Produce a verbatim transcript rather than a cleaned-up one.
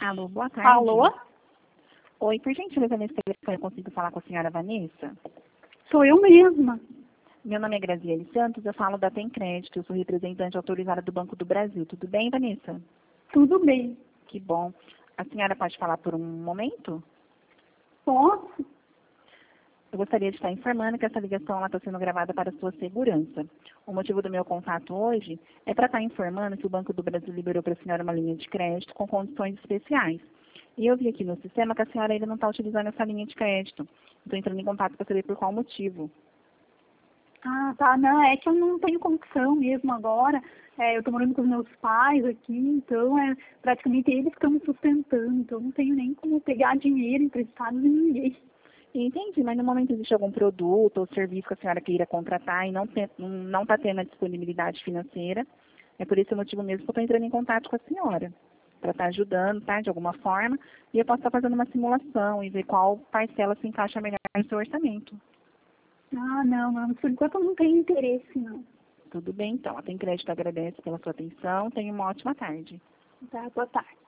Alô, boa tarde. Alô? Oi, por gentileza, nesse telefone eu consigo falar com a senhora Vanessa? Sou eu mesma. Meu nome é Graziele Santos, eu falo da Tem Crédito, eu sou representante autorizada do Banco do Brasil. Tudo bem, Vanessa? Tudo bem. Que bom. A senhora pode falar por um momento? Posso? Eu gostaria de estar informando que essa ligação está sendo gravada para sua segurança. O motivo do meu contato hoje é para estar informando que o Banco do Brasil liberou para a senhora uma linha de crédito com condições especiais. E eu vi aqui no sistema que a senhora ainda não está utilizando essa linha de crédito. Estou entrando em contato para saber por qual motivo. Ah, tá. Não, é que eu não tenho condição mesmo agora. É, eu estou morando com os meus pais aqui, então é praticamente eles que estão me sustentando. Então eu não tenho nem como pegar dinheiro emprestado de ninguém. Entendi, mas no momento existe algum produto ou serviço que a senhora queira contratar e não tem, não está tendo a disponibilidade financeira. É por esse motivo mesmo que eu estou entrando em contato com a senhora, para estar ajudando, tá, de alguma forma, e eu posso estar fazendo uma simulação e ver qual parcela se encaixa melhor no seu orçamento. Ah, não, não. Por enquanto eu não tenho interesse, não. Tudo bem, então. A Tem Crédito agradece pela sua atenção. Tenha uma ótima tarde. Tá, boa tarde.